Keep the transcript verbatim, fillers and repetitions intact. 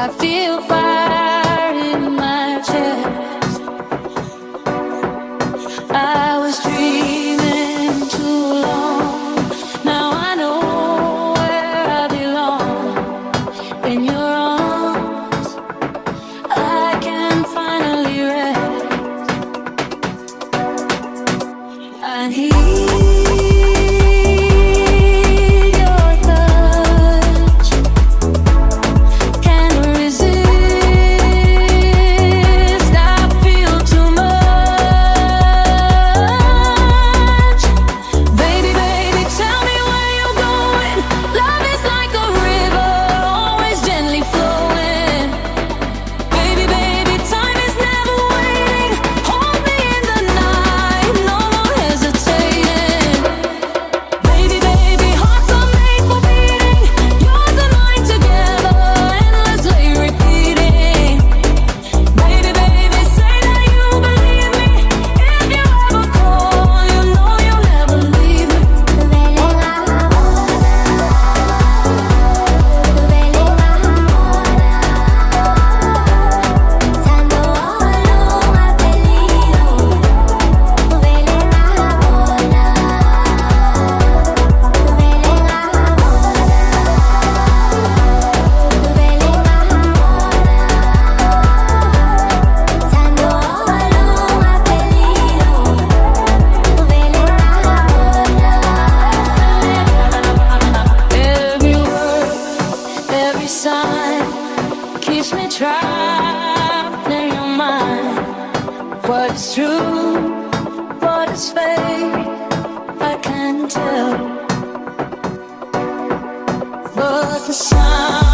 I feel fire in my chest. I was dreaming too long. Now I know where I belong. In your arms, I can finally rest. I need keeps me trapped in your mind. What is true, what is fake, I can't tell. But the sound